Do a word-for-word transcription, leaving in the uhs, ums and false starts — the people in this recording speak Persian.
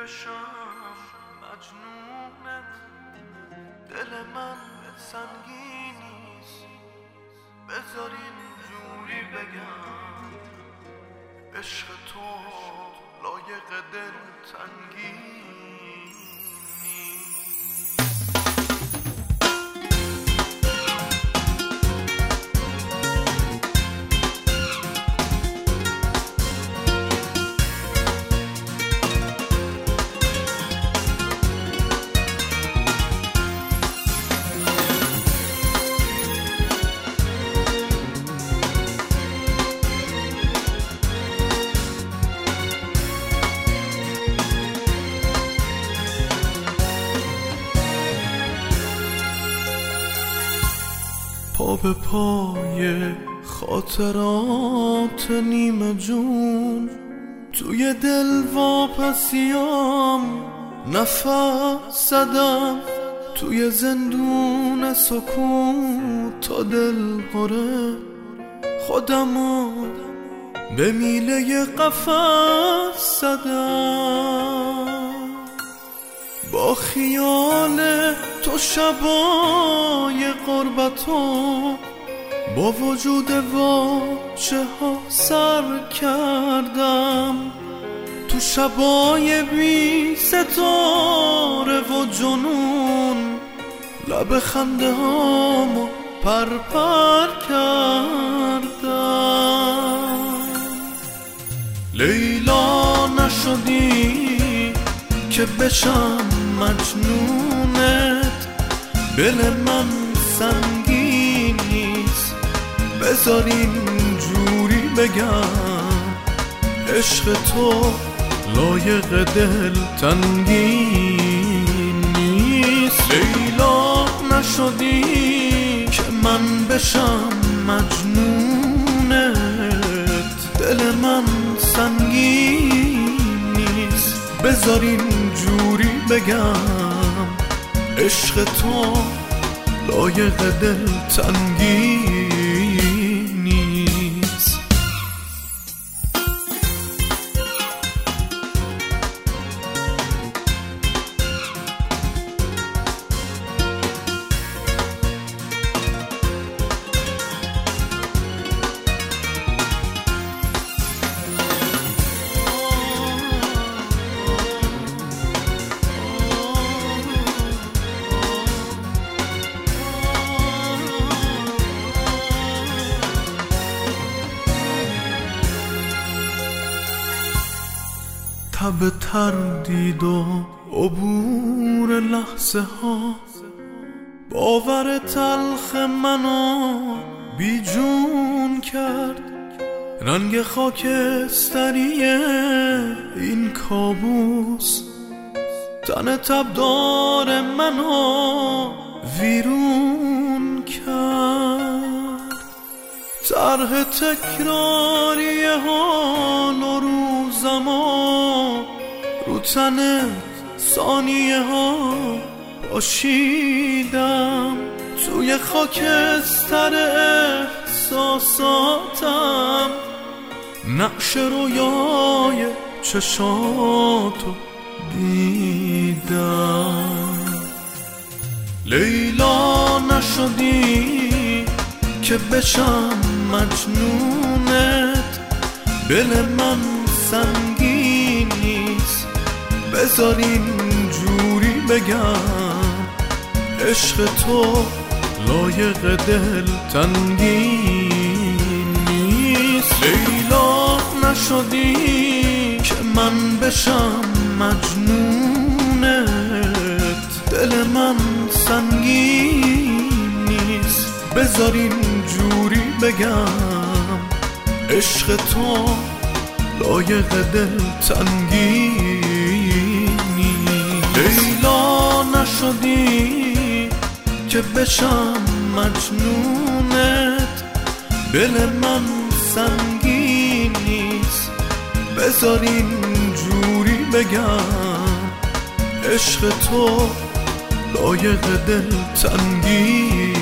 بشم مجنونت، دل من سنگینیست، بذار اینجوری بگم عشق تو لایق دلتنگی. پا به پای خاطرات نیمه جون، توی دل واپسیام نفس زدم، توی زندون سکوت تا دل پره خودمو به میله قفس زدم. با خیال تو شبای قربتو با وجود واجه ها سر کردم، تو شبای بی ستاره و جنون لب خنده هامو پر پر کردم. لیلا نشدی که بشم مجنونت، دل من سنگین نیست، بذار اینجوری بگم عشق تو لایق دلتنگی نیست. لیلا نشدی که من بشم مجنونت، دل من سنگین نیست، بذار اینجوری بگم عشق تو لایق دلتنگی نیست. تب تردید و عبور لحظه ها، باور تلخ منو بی جون کرد، رنگ خاکستری این کابوس تن تبدار منو ویرون کرد. طرح تکراری حال و روزما رو تن ثانیه ها پاشیدم، توی خاکستر احساساتم نقش رویای چشاتو دیدم. لیلا نشدی که بشم مجنونت، دل من سنگین نیست، بذار اینجوری بگم عشق تو لایق دلتنگی نیست. لیلا نشدی که من بشم مجنونت، دل من سنگین نیست، بذار اینجوری بگم عشق تو لایق دلتنگی نیست. لیلا نشدی که بشم مجنونت، دل من سنگین نیست، بذار اینجوری بگم عشق تو لایق دلتنگی